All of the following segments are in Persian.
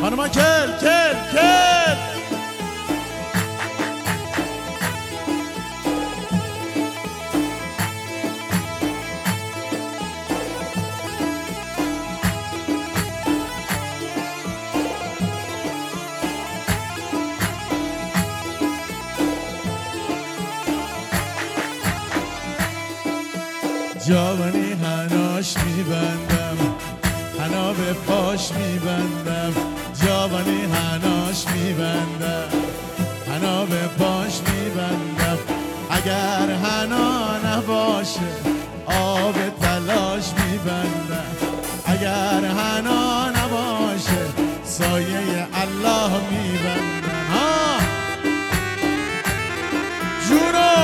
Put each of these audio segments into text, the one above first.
خانما کل کل کل جوانی هناش میبندم حنا به پاش میبندم جوانی هناش میبندم حنا به پاش میبندم اگر حنا نباشه آب تلاش میبندم اگر حنا نباشه سایه الله میبندم ها جونو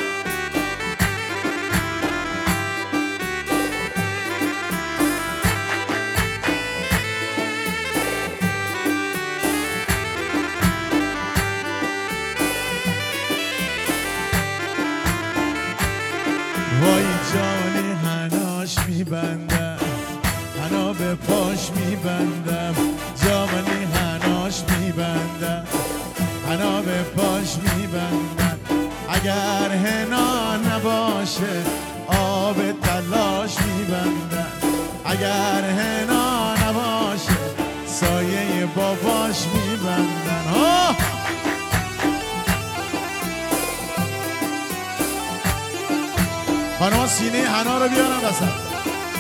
وای جانی هناش میبندم حنا به پاش میبندم جوانی هناش میبندم حنا به پاش میبندم اگر حنا نباشه آب تلاش میبندم اگر حنا نباشه سایه باباش میبندن ها خانما سینه حنا رو بیارم وسط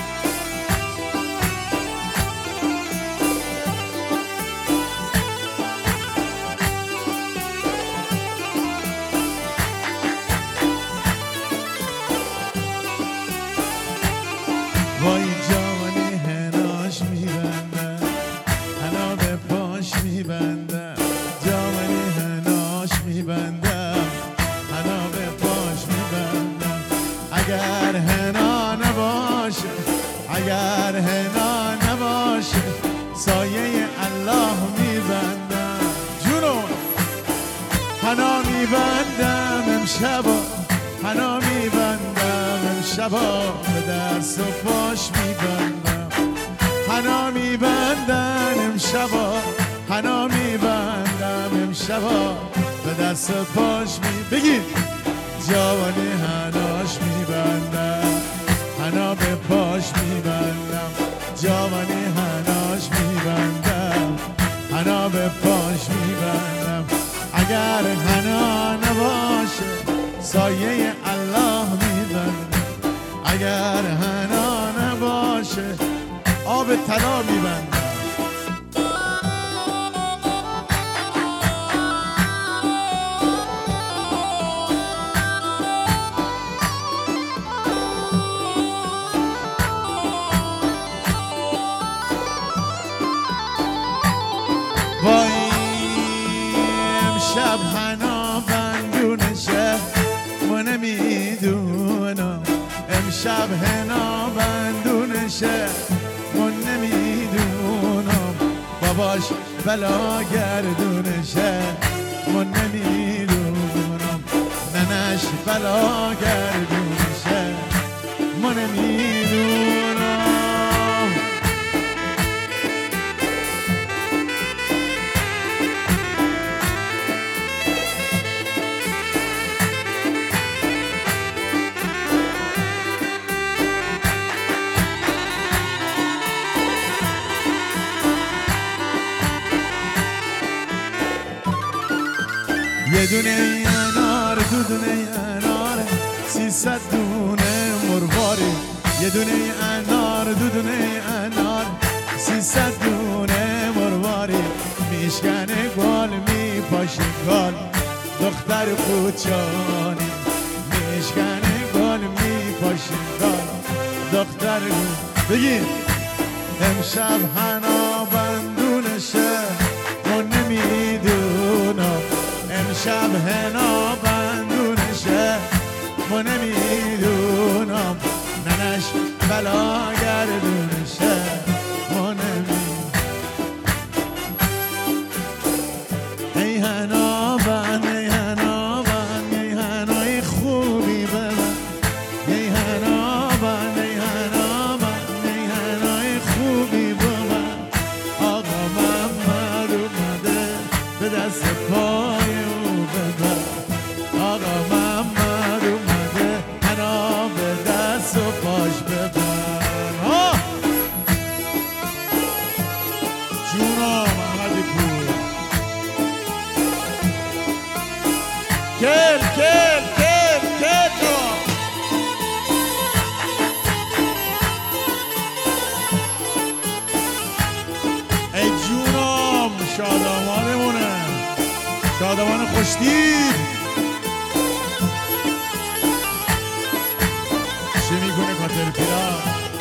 وای جوانی حناش میبندم حنا به پاش میبندم جوانی حناش میبندم حنا به پاش میبندم اگر حنا نباشه اگر حنا نباشه سایه الله میبندم جونو حنا میبندم امشبا حنا میبندم امشبا به دست و پاش میبندم حنا میبندم امشبا حنا میبندم امشبا به دست و پاش بگید جوانی حناش میبندم حنا به پاش میبندم جوانی حناش میبندم حنا به پاش میبندم اگر حنا نباشه سایه الله میبندم اگر حنا نباشه آب طلا میبندم وای امشب حنا بندونشه و نمیدونم امشب حنا بندونشه و نمیدونم باباش بلا گردونشه و نمیدونم ننش بلا گردونشه و نمیدونم یه دونه انار دو دونه انار 300 دونه مرواره یه دونه انار دو دونه انار 300 دونه مرواره میشکنه گل میپاشه گل دختر کوچانی میشکنه گل میپاشه گل دختر بگید امشب حنا بندونشه و نمیدونم امشب حنا بندونشه و نمیدونم ننش بلا گردونشه و نمیدونم ای حنا بند ای حنا بند ای حنای خوبی ببن ای حنا بند ای حنا بند ای حنای خوبی ببن آقا محمد جونا محمدی پور کل کل کل کل جوان ای جونام شادمانمونه شادمان خوشدید چه میکنه کاتر پیرا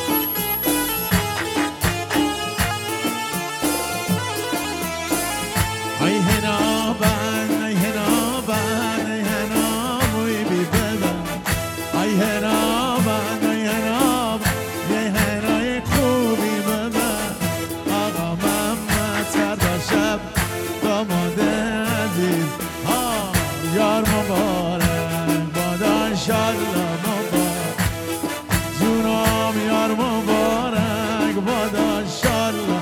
ای هنا بن ای هنا بن ای هنا موی بی ببن ای هنا بن ای هنا بن یه هنای خوبی ببن آقا محمد فردا شب داماد عزیز یار مبارک بادا انشالله مبارک جونام یار مبارک بادا انشالله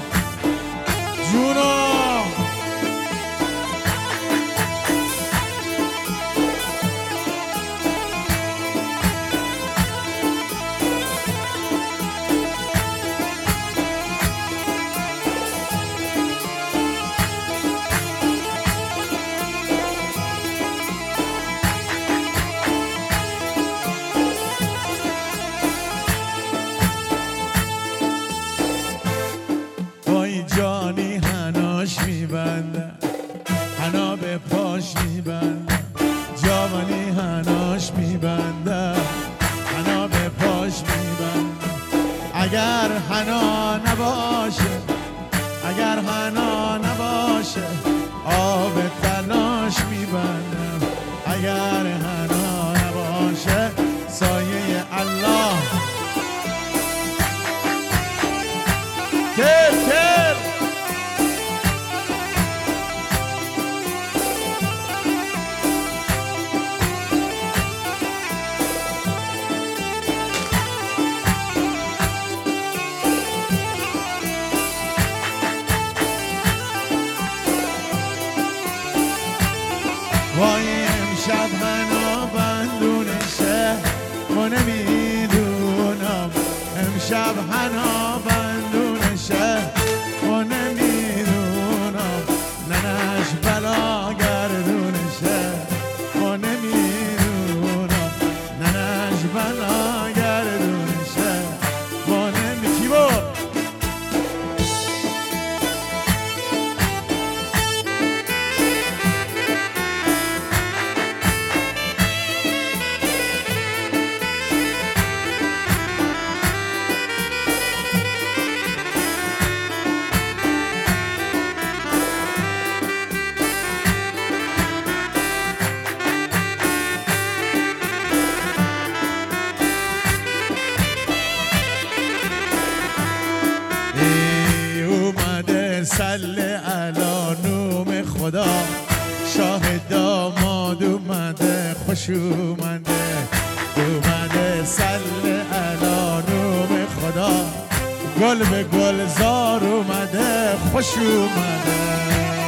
جونام جانی هناش میبندم هنا به پاش میبندم جوانی هناش میبندم هنا به پاش میبندم اگر هنا نباشه اگر هنا نباشه آب تلاش میبندم اگر هنا نباشه سایه الله کل کل وای امشب منو بندونشه و نمیدونم امشب هنا بندونشه و نمیدونم ننش بلا گردونشه و نمیدونم ننش بلا گردونشه و نمی کی بود صلی علی نوم خدا شاه داماد اومده خوش اومده اومده صلی علی نوم خدا گل به گلزار اومده خوش اومده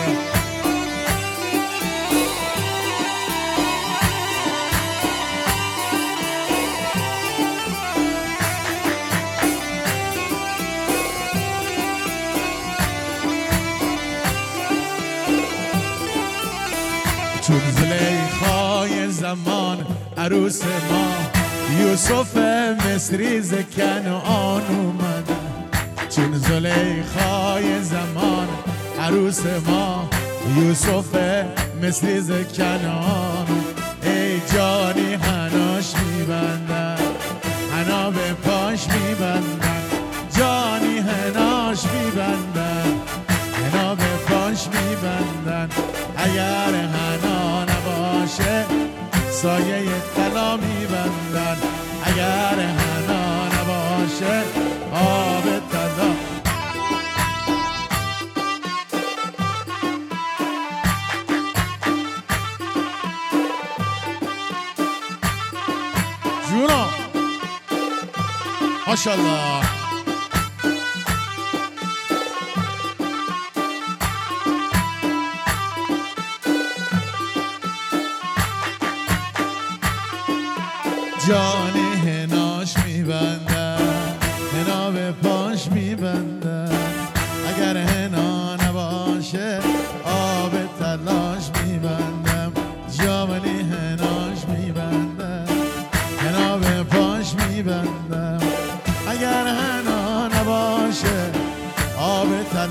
چون زلیخای زمان عروس ما یوسف مصری ز کنعان اومده چون زلیخای زمان عروس ما یوسف مصری ز کنعان ای جانی هناش میبندن هنا به پاش میبندن جانی هناش میبندن هنا به پاش میبندن اگر هنا نباشه سایه طلا میبندن اگر هنا نباشه آب طلا جونا ماشاءالله جانی هناش میبندن هنا به پاش میبندن اگر هنا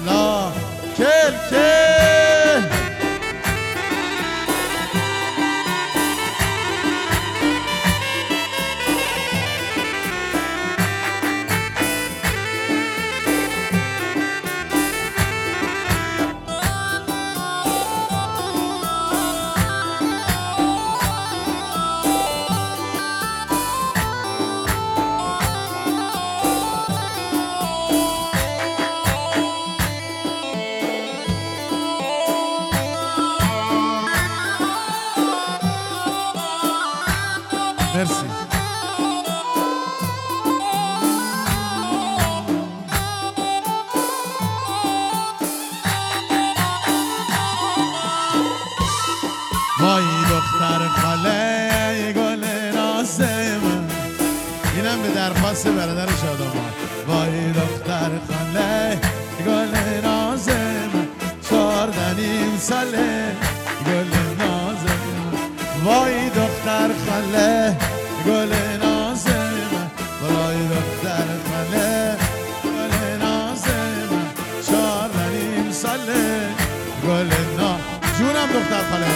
الله کل کل. مرسی. وای دختر خاله گل ناز من، اینم به درخواست برادر شادمان. وای دختر خاله گل ناز من، 14 ساله گل ناز من. وای دختر خاله گل ناز من، وای دختر خاله گل ناز من، 14 ساله گل ناز. جونم دختر خاله.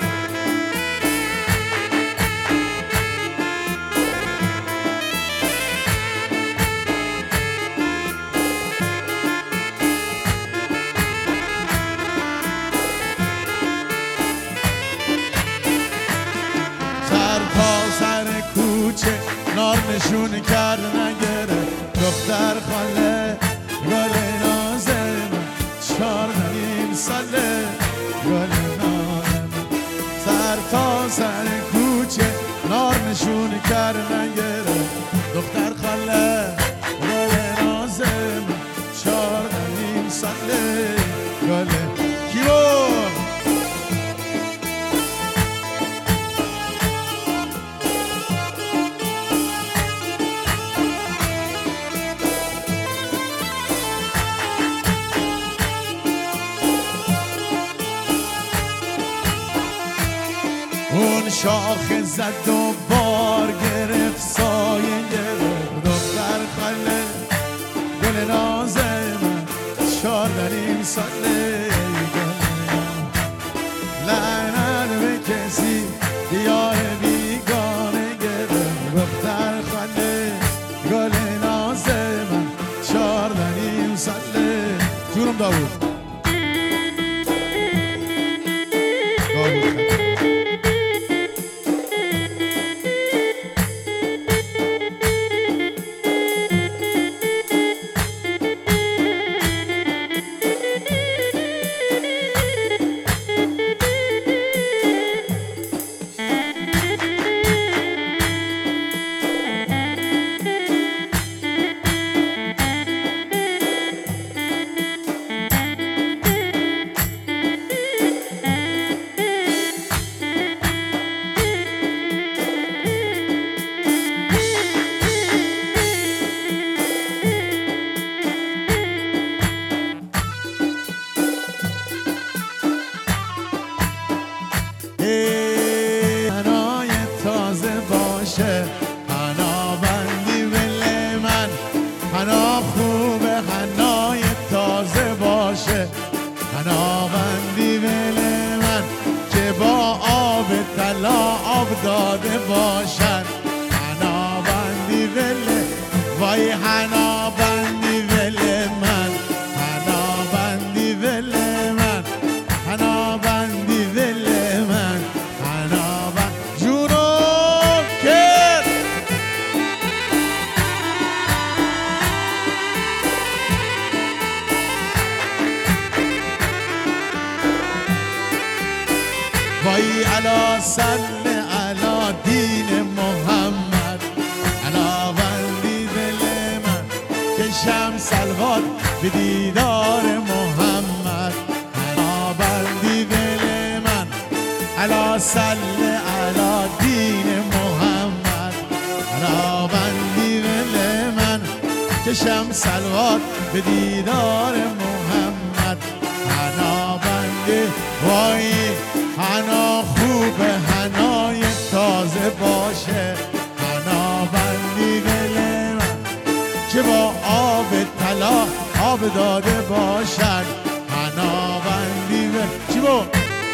نار نشون کرد نگره دختر خاله گل ناز من، 14 ساله گل ناز من. سر تا سر کوچه نار نشون کرد نگره دختر خاله گل ناز من، 14 ساله گل. کیو اون شاخ زد و بار گرفت سایه گرفت دختر خاله گل ناز من، 14 ساله گل. لعنت به کسی دیار بیگانه گرفت دختر خاله گل ناز من، 14 ساله. جونم داوود. حنای تازه باشه، حنا بندی ول من، حنا خوبه حنای تازه باشه، حنا بندی ول من که با آب طلا آب داده باشن. حنا بندی ول وای حنا بندی ول من، حنا بندی ول من، حنا بندی ول من، حنا بند. جونو کرد. وای علا صل علا دین محمد، علا بندی ول من کشم سلوات به دیدار محمد. علا بندی ول من، علا صل علا دین محمد، علا بندی ول من کشم سلوات به دیدار محمد. حنا بندی وای حنا خوبه حنای تازه باشه، حنا بندی ول من که با آب طلا آب آب داده باشد حنابندی به چی بود؟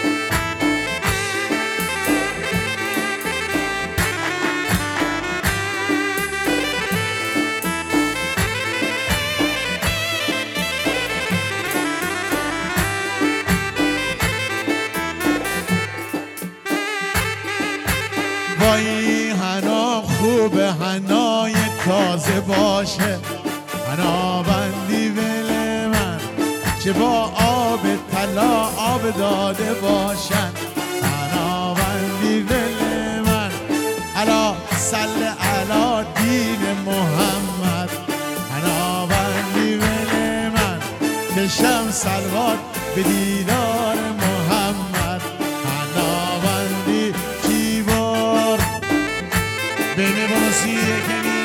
وای حنا خوبه حنای تازه باشه حنابندی ول من که با آب طلا آب داده باشن حنابندی ول من علا صل علا دین محمد حنابندی ول من کشم سلوات به دیدار محمد حنابندی کی بار بینه بانوسی کنی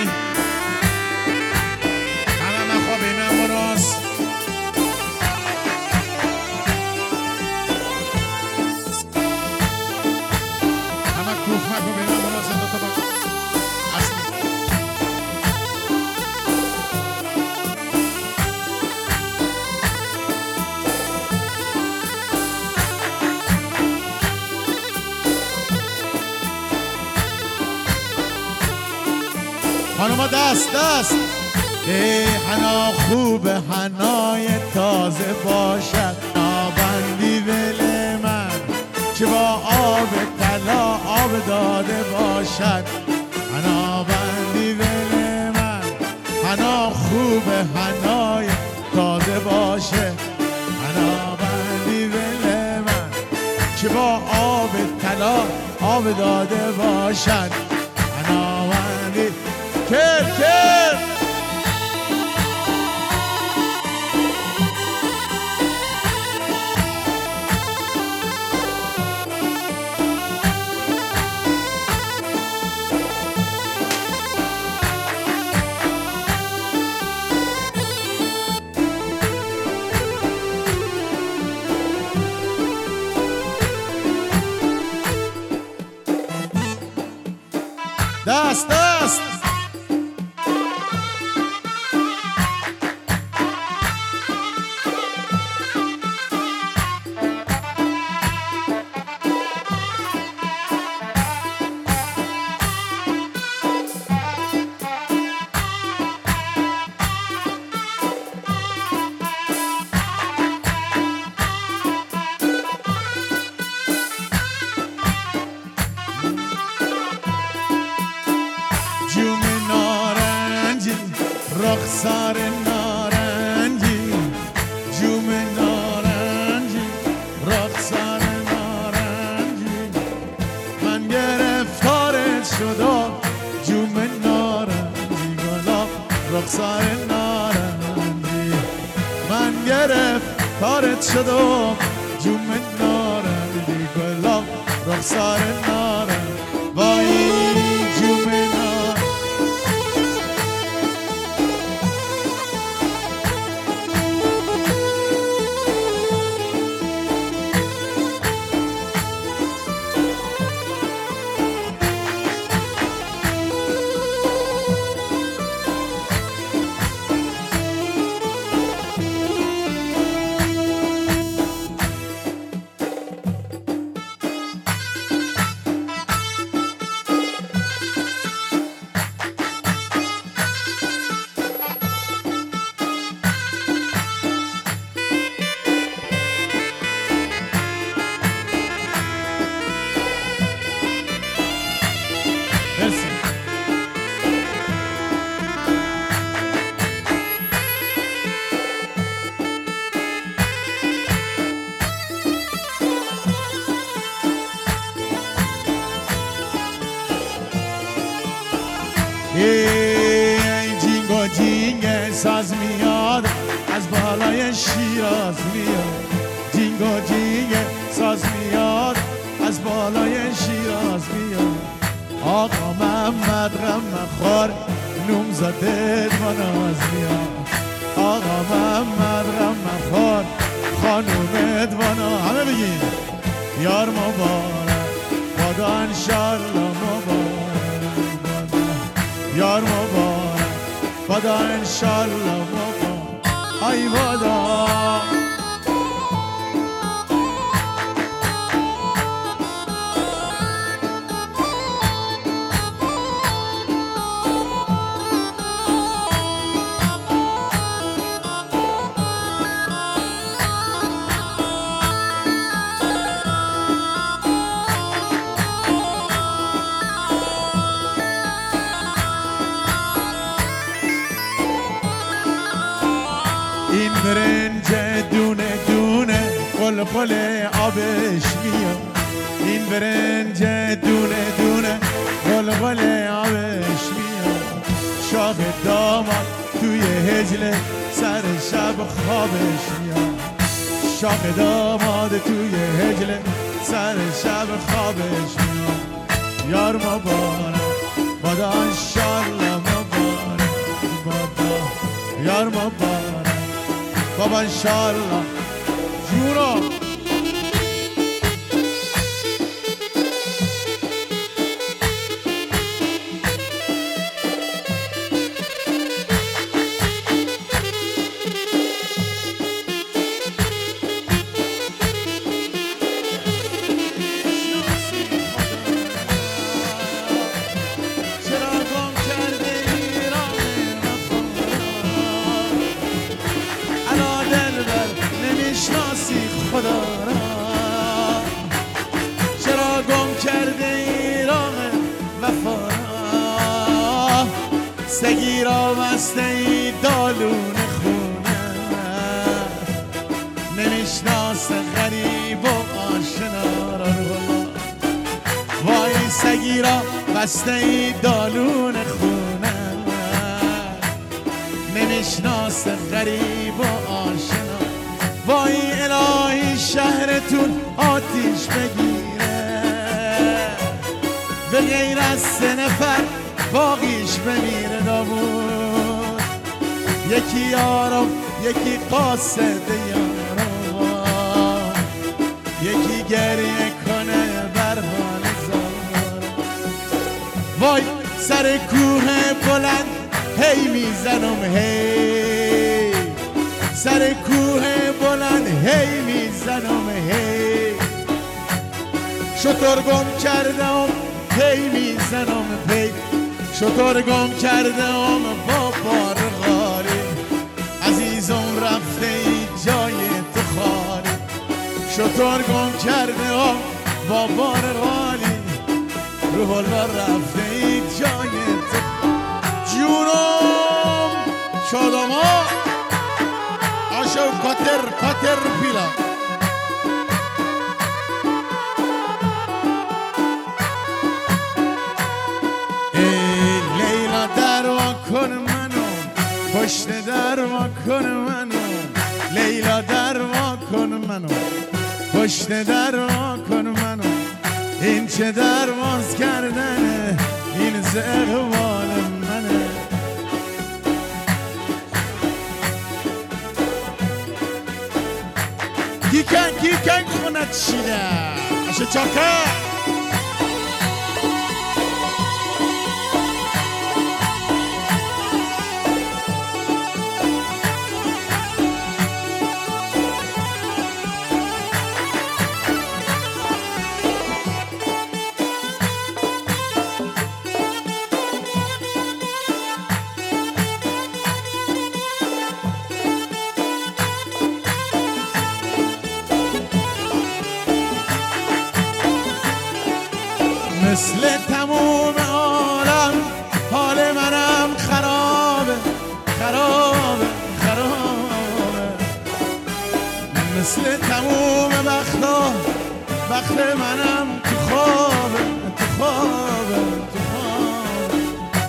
همه من خواه بینه بانوس همه کوف مکو بینه بانوس دو تا با اصلی خانما دست دست ای حنا خوب حنای تازه باشد حنابندی ول من که با آب طلا آب داده باشد حنابندی ول من حنا خوب حنای تازه باشه حنابندی ول من که با آب طلا آب داده باشد حنابندی کر دست دست جوم نارنجی رخسار نارنجی جوم نارنجی رخسار نارنجی من گرفتارت شدم جوم نارنجی گلاب رخسار نارنجی من گرفتارت شدم جوم نارنجی گلاب رخسار نارنجی وای جوم ای جینگو جینگ ساز میاد از بالای شیراز میاد جینگو جینگ ساز میاد از بالای شیراز میاد آقا محمد غم خور نوم زده مناز میاد آقا محمد غم خور خانومت وانا همه بگین یار مبارک خدا انشالله مبارک یار مبارک خدا انشالله مبارک آی بادا. این برنج دونه دونه قلقل آبش میاد. این برنج دونه دونه قلقل آبش میاد. شاخ داماد توی هجله سر شب خوابش میاد. شاخ داماد توی هجله سر شب خوابش میاد. یار مبارک بادا انشالله مبارک بادا. یار مبارک بابا انشالله جورا. خدا را چرا گم کرده ای راه وفا را. سگی را بسته ای دالون خونه نمیشناسه غریب و آشنا را. وای سگی را بسته ای دالون خونه نمیشناسه غریب و آشنا. وای الهی شهرتون آتیش بگیره به غیر از 3 نفر باقیش بمیره داوود. یکی یارم یکی قاصد یارم یکی گریه کنه بر حال زارم. وای سر کوه بلند هی میزنم هی سر کوه بلند هی میزنم هی. شطور گم کردم هی میزنم پی. شطور گم کردم با بار غاری. عزیزم رفته ای جای تو خالی. شطور گم کردم با بار غالی. روح الله رفته ای جای تو. جونم شادما آشو کاتر پیلا. ای لیلا در واکن منو پشت در واکن منو. لیلا در واکن منو پشت در واکن منو. این چه درواز کردنه این ز اقبال منه. گیکن خونت شیده اشه چاکه. مثل تموم عالم حال منم خرابه خرابه خرابه. مثل تموم بختا بخت منم تو خوابه تو خوابه تو خوابه.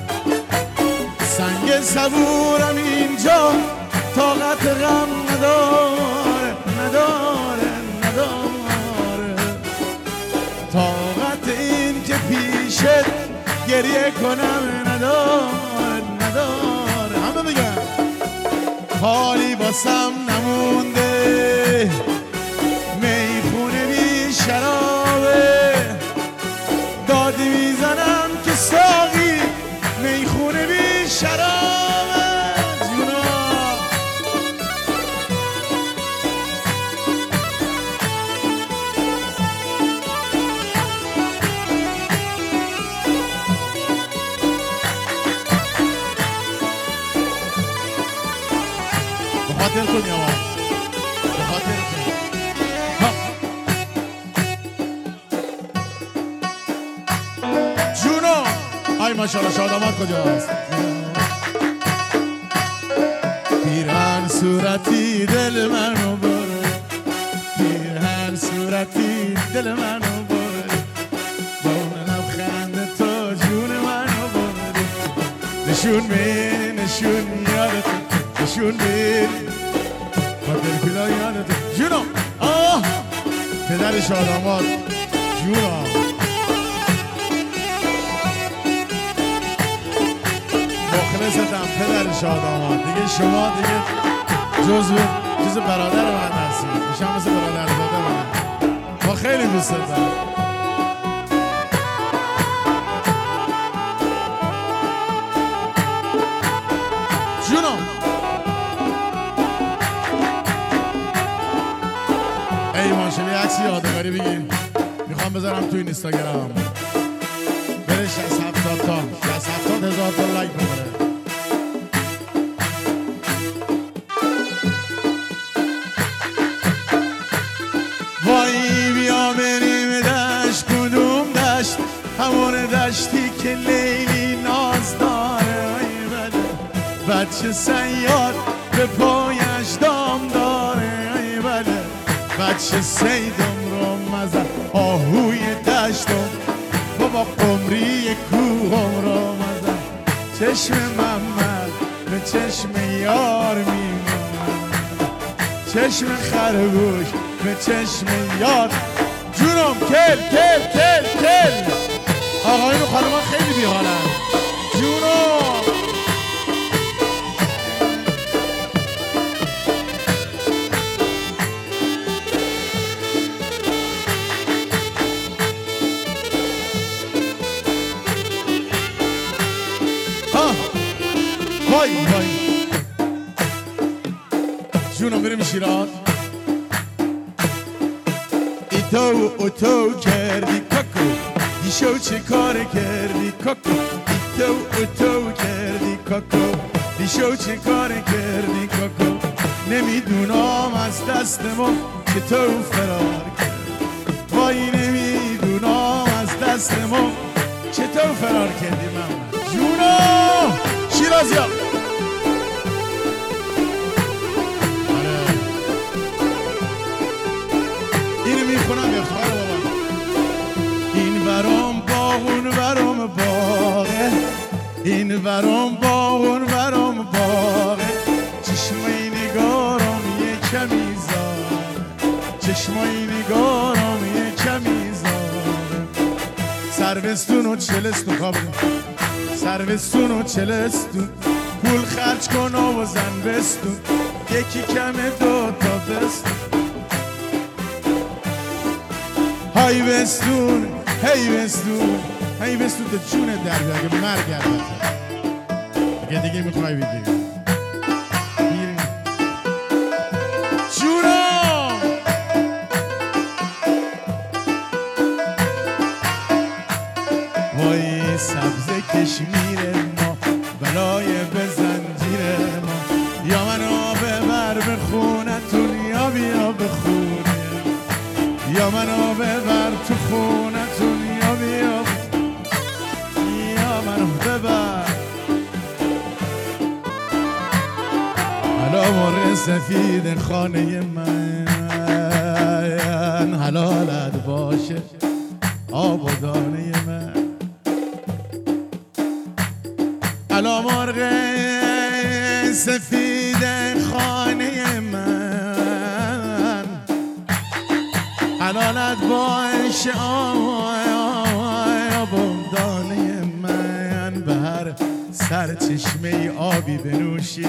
سنگ صبورم اینجا طاقت غم نداره نداره نداره. طاقت این که پیشت گریه کنم نداره نداره. همه بگم حالی باسم نمونده میخونه بی شرابه. دادی میزنم که ساقی میخونه بی شرابه. جونا خاطر تو میام، به خاطر تو. جونو آی ماشاءالله شادامت کجاست؟ پیرهن صورتی دل منو بره، پیرهن صورتی دل منو بره، با اون لبخند تو جون منو بره. نشون می نشون یادت، نشون می خاطر پیلا یادت. جونو آه پدر شادامت جونو مخلصتم پدر شادامت. دیگه شما دیگه جز برادر من هستید، میشم مثل برادر زاده من. ما خیلی دوست دارم. جونم ای ماشاءالله یه عکس یادگاری بگیر میخوام بذارم تو این اینستاگرام، برش 60-70 تا 60-70 هزار تا لایک بکنه. وای بیا بریم دشت، کدوم دشت؟ همون دشتی که لیلی ناز داره. ای بله بچه صیاد به پایش دام داره. ای بله بچه صیدم رو مزن آهوی دشتم، بابا قمری کوهم رو مزن. چشم محمد به چشم یار میماند، چشم خرگوش به چشم یار. جونم کل کل کل کل. آقایون و خانمان خیلی بیحالن. جونم وای وای جونم بریم شیراز. ایتو اوتو کردی کاکو، دیشو چه کار کردی کاکو؟ ایتو اوتو کردی کاکو، دیشو چه کار کردی کاکو؟ نمیدونم از دست ما که تو فرار کردی. وای نمیدونم از دست ما که تو فرار کردی. من جونم شیرازیا اینو میخونم افتخار بابا. این برام باغ اون برام باغه، این برام باغ اون برام باغه. چشمای نگارم یه کمی زاره، چشمای نگارم یه کمی زاره. سروستون و چلستون خوابه، سروستون و چلستون، پول خرج کن و زن بستون، یکی کمه دو تا بستون. های بستون هی بستون هی بستون تا جونه در بیاد اگه مرگ البته. اگه دیگه میخوای بگیری جونم وای سبز کشمیر ما بلای به زنجیر ما. یا منو ببر به خونتون یا بیا به خونه، یا منو ببر تو خونتون یا بیا، یا منو ببر. حالا مر سفید خانه من حلالت باشه آب و دانه من. حالا مرغ سفید خانه من حلالت باشه آب و دانه من. به هر سر چشمه آبی بنوشی،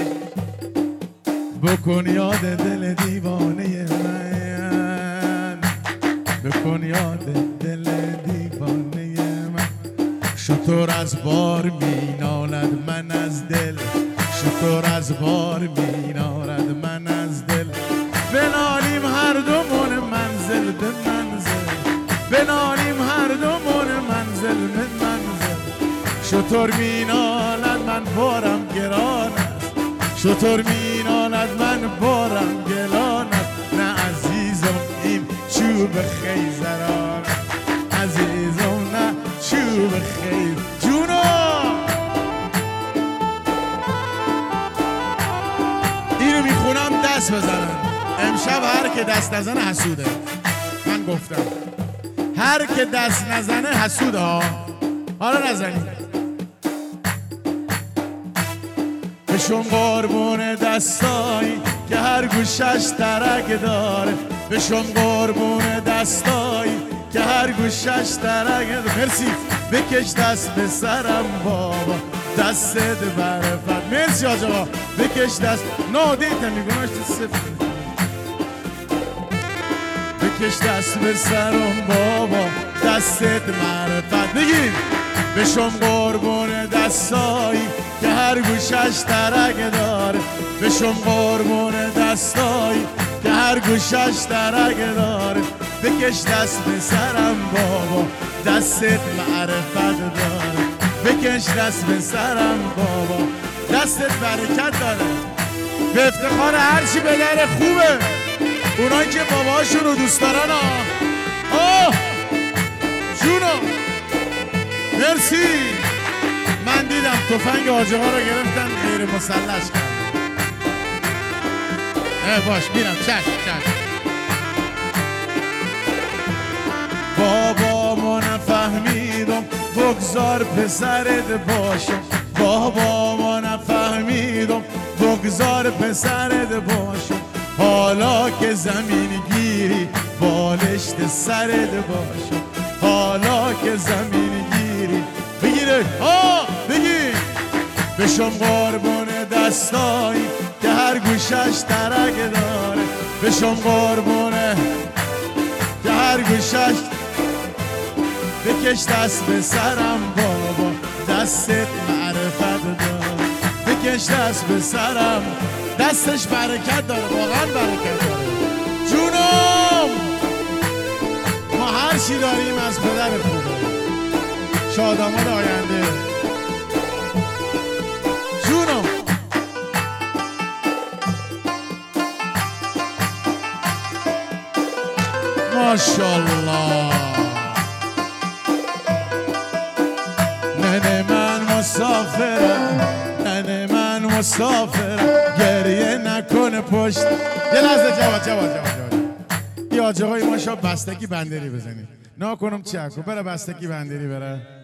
بکن یاد دل دیوانه من، بکن یاد دل دیوانه من. شطور از بار مینالد من از دل، شطور از بار مینالد من از دل. بنالیم هر دومون منزل به منزل، بنالیم هر دومون منزل به منزل. شطور مینالد من بارم گران است، شطور مینالد من بارم چوب خیزران عزیزم نه چوب خیز جونو اینو میخونم دست بزنن امشب هر که دست نزنه حسوده من گفتم هر که دست نزنه حسوده ها حالا نزنید بشم قربون دستایی که هر گوشش ترک داره بشم قربون دستایی که هر گوشش ترک داره مرسی بکش دست به سرم بابا دستت برفت مرسی آج آقا بکش دست نه دیتا میگوناش صفر بکش دست به سرم بابا دستت معرفت بگیم بشم قربون دستایی که هر گوشش ترک داره بشم قربون دستایی که هر گوشش ترک داره بکش دست به سرم بابا دستت معرفت داره بکش دست به سرم بابا دستت برکت داره به افتخار هرچی به در خوبه اونایی که باباشون رو دوست دارن آه جونو مرسی من دیدم تفنگ آجه ها رو گرفتن غیر مسلح کردن باش میرم چشم بابا ما نفهمیدم بگذار پسرت باشم بابا ما نفهمیدم بگذار پسرت باشم حالا که زمین گیری بالشت سرت باشم حالا که زمین گیری بگیره بگیر بشم قربون دستایی که هر گوشش ترک داره بشم قربونه که هر گوشش بکش دست به سرم بابا دستت معرفت داره بکش دست به سرم دستش برکت داره واقعا برکت داره جونم ما هر چی داریم از پدر خوبه شاداماد آینده جونم ماشاءالله ننه من مسافرم ننه من مسافرم گریه نکنه پشت یه لحظه جواد یه آجه های ما شا بستگی بندری بزنید نکنم چه اکو بره بستگی بندری بره